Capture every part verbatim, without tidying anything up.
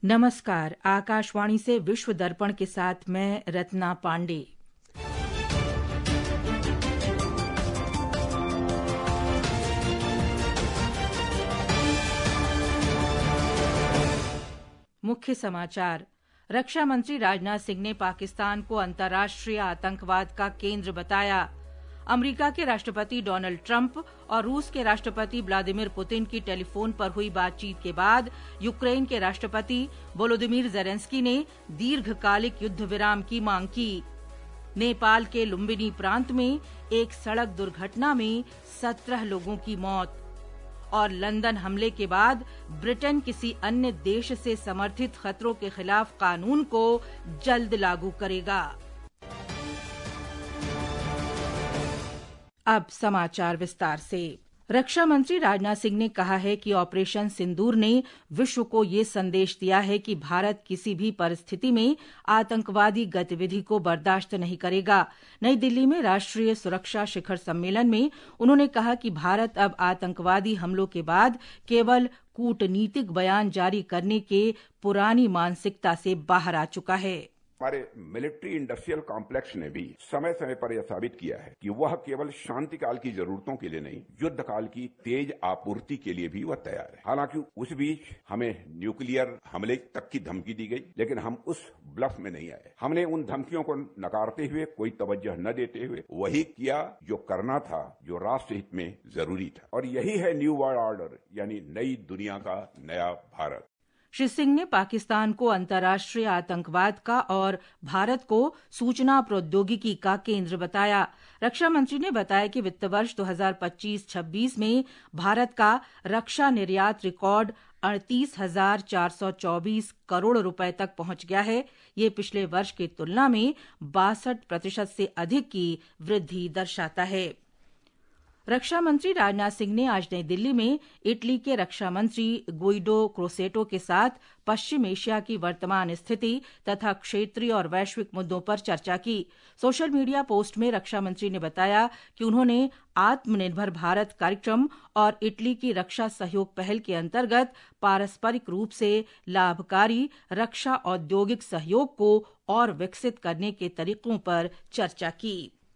नमस्कार। आकाशवाणी से विश्व दर्पण के साथ मैं रत्ना पांडे। मुख्य समाचार। रक्षा मंत्री राजनाथ सिंह ने पाकिस्तान को अंतर्राष्ट्रीय आतंकवाद का केंद्र बताया। अमेरिका के राष्ट्रपति डोनाल्ड ट्रंप और रूस के राष्ट्रपति व्लादिमीर पुतिन की टेलीफोन पर हुई बातचीत के बाद यूक्रेन के राष्ट्रपति वोलोदिमीर ज़ेलेंस्की ने दीर्घकालिक युद्ध विराम की मांग की। नेपाल के लुम्बिनी प्रांत में एक सड़क दुर्घटना में सत्रह लोगों की मौत। और लंदन हमले के बाद ब्रिटेन किसी अन्य देश से समर्थित खतरों के खिलाफ कानून को जल्द लागू करेगा। अब समाचार विस्तार से। रक्षा मंत्री राजनाथ सिंह ने कहा है कि ऑपरेशन सिंदूर ने विश्व को ये संदेश दिया है कि भारत किसी भी परिस्थिति में आतंकवादी गतिविधि को बर्दाश्त नहीं करेगा। नई दिल्ली में राष्ट्रीय सुरक्षा शिखर सम्मेलन में उन्होंने कहा कि भारत अब आतंकवादी हमलों के बाद केवल कूटनीतिक बयान जारी करने के पुरानी मानसिकता से बाहर आ चुका है। हमारे मिलिट्री इंडस्ट्रियल कॉम्प्लेक्स ने भी समय समय पर यह साबित किया है कि वह केवल शांति काल की जरूरतों के लिए नहीं, युद्ध काल की तेज आपूर्ति के लिए भी वह तैयार है। हालांकि उस बीच हमें न्यूक्लियर हमले तक की धमकी दी गई, लेकिन हम उस ब्लफ में नहीं आए। हमने उन धमकियों को नकारते हुए, कोई तवज्जो न देते हुए वही किया जो करना था, जो राष्ट्र हित में जरूरी था। और यही है न्यू वर्ल्ड ऑर्डर, यानी नई दुनिया का नया भारत। श्री सिंह ने पाकिस्तान को अंतर्राष्ट्रीय आतंकवाद का और भारत को सूचना प्रौद्योगिकी का केंद्र बताया। रक्षा मंत्री ने बताया कि वित्त वर्ष दो हज़ार पच्चीस छब्बीस में भारत का रक्षा निर्यात रिकॉर्ड अड़तीस हजार चार सौ चौबीस करोड़ रुपए तक पहुंच गया है। ये पिछले वर्ष की तुलना में बासठ प्रतिशत से अधिक की वृद्धि दर्शाता है। रक्षा मंत्री राजनाथ सिंह ने आज नई दिल्ली में इटली के रक्षा मंत्री गुइडो क्रोसेटो के साथ पश्चिम एशिया की वर्तमान स्थिति तथा क्षेत्रीय और वैश्विक मुद्दों पर चर्चा की। सोशल मीडिया पोस्ट में रक्षा मंत्री ने बताया कि उन्होंने आत्मनिर्भर भारत कार्यक्रम और इटली की रक्षा सहयोग पहल के अंतर्गत पारस्परिक रूप से लाभकारी रक्षा औद्योगिक सहयोग को और विकसित करने के तरीकों पर चर्चा की।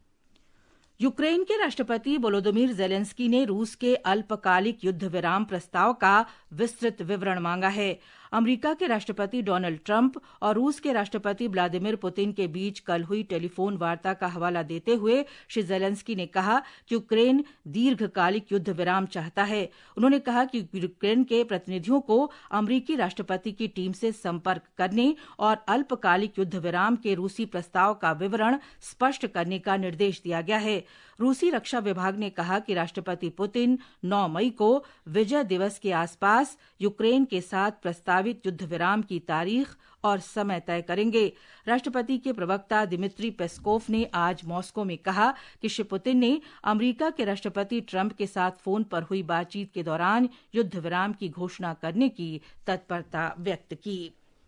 यूक्रेन के राष्ट्रपति वोलोदिमीर ज़ेलेंस्की ने रूस के अल्पकालिक युद्ध विराम प्रस्ताव का विस्तृत विवरण मांगा है। अमेरिका के राष्ट्रपति डोनाल्ड ट्रंप और रूस के राष्ट्रपति व्लादिमीर पुतिन के बीच कल हुई टेलीफोन वार्ता का हवाला देते हुए श्री ज़ेलेंस्की ने कहा कि यूक्रेन दीर्घकालिक युद्ध विराम चाहता है। उन्होंने कहा कि यूक्रेन के प्रतिनिधियों को अमेरिकी राष्ट्रपति की टीम से संपर्क करने और अल्पकालिक युद्ध विराम के रूसी प्रस्ताव का विवरण स्पष्ट करने का निर्देश दिया गया है। रूसी रक्षा विभाग ने कहा कि राष्ट्रपति पुतिन नौ मई को विजय दिवस के आसपास यूक्रेन के साथ प्रस्तावित युद्ध विराम की तारीख और समय तय करेंगे। राष्ट्रपति के प्रवक्ता दिमित्री पेस्कोव ने आज मॉस्को में कहा कि श्री पुतिन ने अमेरिका के राष्ट्रपति ट्रंप के साथ फोन पर हुई बातचीत के दौरान युद्ध विराम की घोषणा करने की तत्परता व्यक्त की।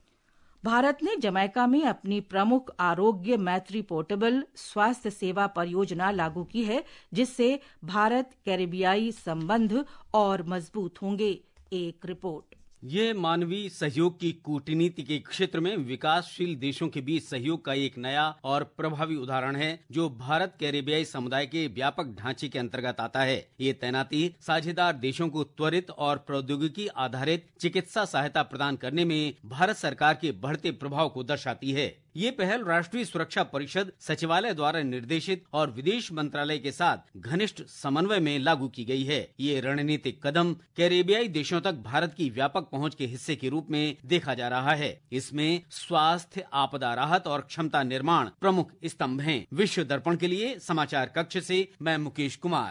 भारत ने जमैका में अपनी प्रमुख आरोग्य मैत्री पोर्टेबल स्वास्थ्य सेवा परियोजना लागू की है, जिससे भारत कैरिबियाई संबंध और मजबूत होंगे। एक रिपोर्ट। ये मानवीय सहयोग की कूटनीति के क्षेत्र में विकासशील देशों के बीच सहयोग का एक नया और प्रभावी उदाहरण है, जो भारत कैरिबियाई समुदाय के व्यापक ढांचे के अंतर्गत आता है। ये तैनाती साझेदार देशों को त्वरित और प्रौद्योगिकी आधारित चिकित्सा सहायता प्रदान करने में भारत सरकार के बढ़ते प्रभाव को दर्शाती है। ये पहल राष्ट्रीय सुरक्षा परिषद सचिवालय द्वारा निर्देशित और विदेश मंत्रालय के साथ घनिष्ठ समन्वय में लागू की गई है। ये रणनीतिक कदम कैरिबियाई देशों तक भारत की व्यापक पहुंच के हिस्से के रूप में देखा जा रहा है। इसमें स्वास्थ्य, आपदा राहत और क्षमता निर्माण प्रमुख स्तंभ हैं। विश्व दर्पण के लिए समाचार कक्ष से मैं मुकेश कुमार।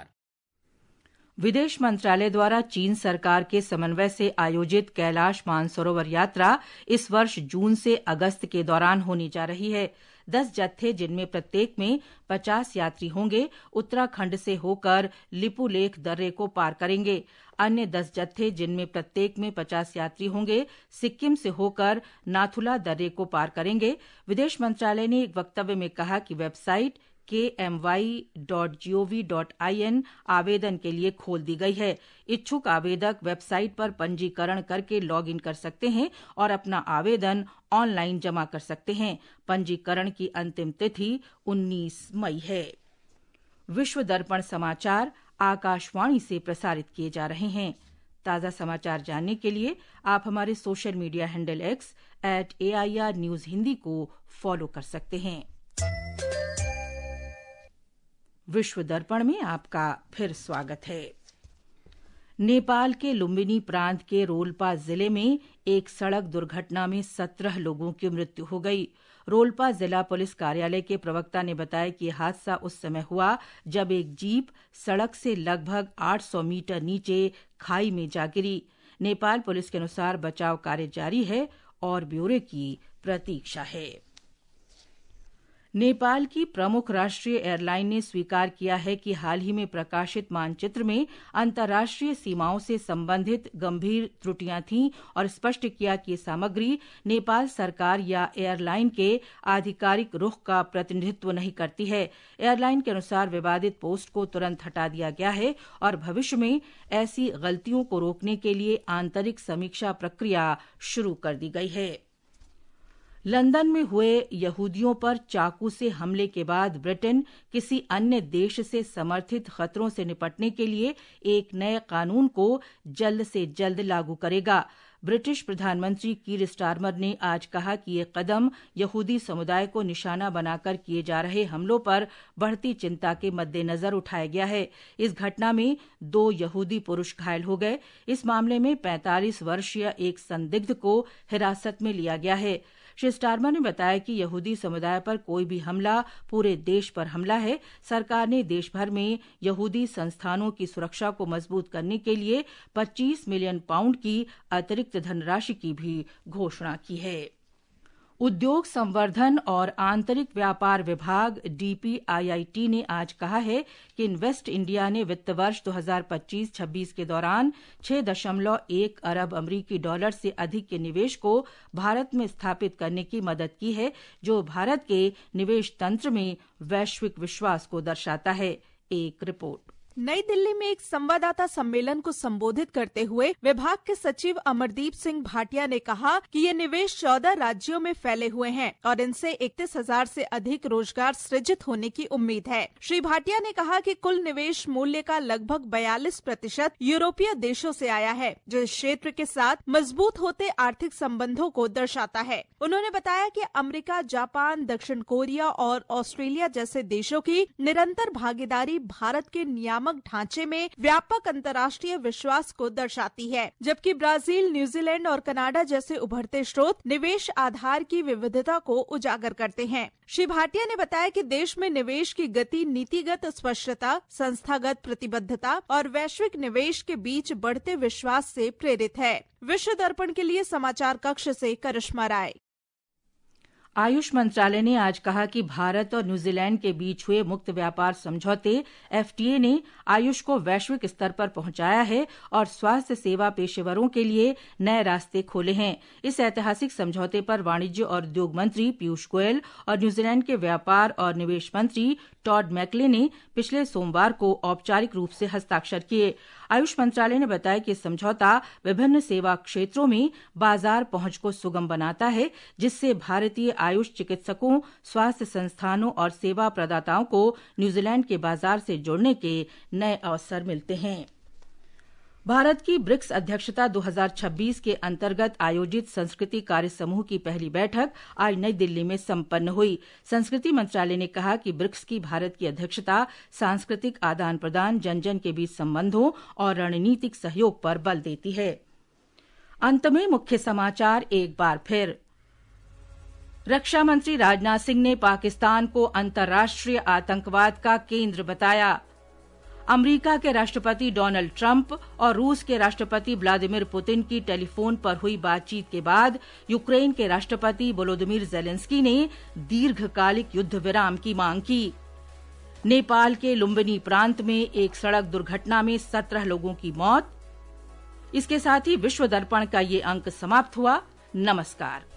विदेश मंत्रालय द्वारा चीन सरकार के समन्वय से आयोजित कैलाश मानसरोवर यात्रा इस वर्ष जून से अगस्त के दौरान होने जा रही है। दस जत्थे, जिनमें प्रत्येक में पचास यात्री होंगे, उत्तराखंड से होकर लिपुलेख दर्रे को पार करेंगे। अन्य दस जत्थे, जिनमें प्रत्येक में पचास यात्री होंगे, सिक्किम से होकर नाथुला दर्रे को पार करेंगे। विदेश मंत्रालय ने एक वक्तव्य में कहा कि वेबसाइट के M Y dot G O V dot I N आवेदन के लिए खोल दी गई है। इच्छुक आवेदक वेबसाइट पर पंजीकरण करके लॉग इन कर सकते हैं और अपना आवेदन ऑनलाइन जमा कर सकते हैं। पंजीकरण की अंतिम तिथि उन्नीस मई है। विश्व दर्पण समाचार आकाशवाणी से प्रसारित किए जा रहे हैं। ताज़ा समाचार जानने के लिए आप हमारे social media handle X at A I R news Hindi को फॉलो कर सकते हैं। विश्व दर्पण में आपका फिर स्वागत है। नेपाल के लुम्बिनी प्रांत के रोल्पा जिले में एक सड़क दुर्घटना में सत्रह लोगों की मृत्यु हो गई। रोल्पा जिला पुलिस कार्यालय के प्रवक्ता ने बताया कि हादसा उस समय हुआ जब एक जीप सड़क से लगभग आठ सौ मीटर नीचे खाई में जा गिरी। नेपाल पुलिस के अनुसार बचाव कार्य जारी है और ब्यौरे की प्रतीक्षा है। नेपाल की प्रमुख राष्ट्रीय एयरलाइन ने स्वीकार किया है कि हाल ही में प्रकाशित मानचित्र में अंतर्राष्ट्रीय सीमाओं से संबंधित गंभीर त्रुटियां थीं और स्पष्ट किया कि ये सामग्री नेपाल सरकार या एयरलाइन के आधिकारिक रुख का प्रतिनिधित्व नहीं करती है। एयरलाइन के अनुसार विवादित पोस्ट को तुरंत हटा दिया गया है और भविष्य में ऐसी गलतियों को रोकने के लिए आंतरिक समीक्षा प्रक्रिया शुरू कर दी गई है। लंदन में हुए यहूदियों पर चाकू से हमले के बाद ब्रिटेन किसी अन्य देश से समर्थित खतरों से निपटने के लिए एक नए कानून को जल्द से जल्द लागू करेगा। ब्रिटिश प्रधानमंत्री कीर स्टारमर ने आज कहा कि ये कदम यहूदी समुदाय को निशाना बनाकर किए जा रहे हमलों पर बढ़ती चिंता के मद्देनजर उठाया गया है। इस घटना में दो यहूदी पुरुष घायल हो गए। इस मामले में पैंतालीस वर्षीय एक संदिग्ध को हिरासत में लिया गया है। श्री स्टारमर ने बताया कि यहूदी समुदाय पर कोई भी हमला पूरे देश पर हमला है। सरकार ने देश भर में यहूदी संस्थानों की सुरक्षा को मजबूत करने के लिए पच्चीस मिलियन पाउंड की अतिरिक्त धनराशि की भी घोषणा की है। उद्योग संवर्धन और आंतरिक व्यापार विभाग D P I I T ने आज कहा है कि इन्वेस्ट इंडिया ने वित्त वर्ष दो हज़ार पच्चीस छब्बीस के दौरान छह दशमलव एक अरब अमरीकी डॉलर से अधिक के निवेश को भारत में स्थापित करने की मदद की है, जो भारत के निवेश तंत्र में वैश्विक विश्वास को दर्शाता है। एक रिपोर्ट। नई दिल्ली में एक संवाददाता सम्मेलन को संबोधित करते हुए विभाग के सचिव अमरदीप सिंह भाटिया ने कहा कि ये निवेश चौदह राज्यों में फैले हुए हैं और इनसे इकतीस हजार से अधिक रोजगार सृजित होने की उम्मीद है। श्री भाटिया ने कहा कि कुल निवेश मूल्य का लगभग बयालीस प्रतिशत यूरोपीय देशों से आया है, जो इस क्षेत्र के साथ मजबूत होते आर्थिक संबंधों को दर्शाता है। उन्होंने बताया कि अमेरिका, जापान, दक्षिण कोरिया और ऑस्ट्रेलिया जैसे देशों की निरंतर भागीदारी भारत के नियामक ढांचे में व्यापक अंतर्राष्ट्रीय विश्वास को दर्शाती है, जबकि ब्राजील, न्यूजीलैंड और कनाडा जैसे उभरते स्रोत निवेश आधार की विविधता को उजागर करते हैं। श्री भाटिया ने बताया कि देश में निवेश की गति नीतिगत स्पष्टता, संस्थागत प्रतिबद्धता और वैश्विक निवेश के बीच बढ़ते विश्वास से प्रेरित है। विश्व दर्पण के लिए समाचार कक्ष से करिश्मा राय। आयुष मंत्रालय ने आज कहा कि भारत और न्यूजीलैंड के बीच हुए मुक्त व्यापार समझौते एफ टी ए ने आयुष को वैश्विक स्तर पर पहुंचाया है और स्वास्थ्य सेवा पेशेवरों के लिए नए रास्ते खोले हैं। इस ऐतिहासिक समझौते पर वाणिज्य और उद्योग मंत्री पीयूष गोयल और न्यूजीलैंड के व्यापार और निवेश मंत्री टॉड मैकले ने पिछले सोमवार को औपचारिक रूप से हस्ताक्षर किए। आयुष मंत्रालय ने बताया कि समझौता विभिन्न सेवा क्षेत्रों में बाजार पहुंच को सुगम बनाता है, जिससे भारतीय आयुष चिकित्सकों, स्वास्थ्य संस्थानों और सेवा प्रदाताओं को न्यूजीलैंड के बाजार से जुड़ने के नए अवसर मिलते हैं। भारत की ब्रिक्स अध्यक्षता दो हज़ार छब्बीस के अंतर्गत आयोजित संस्कृति कार्य समूह की पहली बैठक आज नई दिल्ली में संपन्न हुई। संस्कृति मंत्रालय ने कहा कि ब्रिक्स की भारत की अध्यक्षता सांस्कृतिक आदान प्रदान, जन जन के बीच संबंधों और रणनीतिक सहयोग पर बल देती है। अंत में मुख्य समाचार एक बार फिर। रक्षा मंत्री राजनाथ सिंह ने पाकिस्तान को अंतर्राष्ट्रीय आतंकवाद का केंद्र बताया। अमेरिका के राष्ट्रपति डोनाल्ड ट्रंप और रूस के राष्ट्रपति व्लादिमीर पुतिन की टेलीफोन पर हुई बातचीत के बाद यूक्रेन के राष्ट्रपति वोलोदिमीर जेलेंस्की ने दीर्घकालिक युद्ध विराम की मांग की। नेपाल के लुम्बिनी प्रांत में एक सड़क दुर्घटना में सत्रह लोगों की मौत। इसके साथ ही विश्व दर्पण का ये अंक समाप्त हुआ। नमस्कार।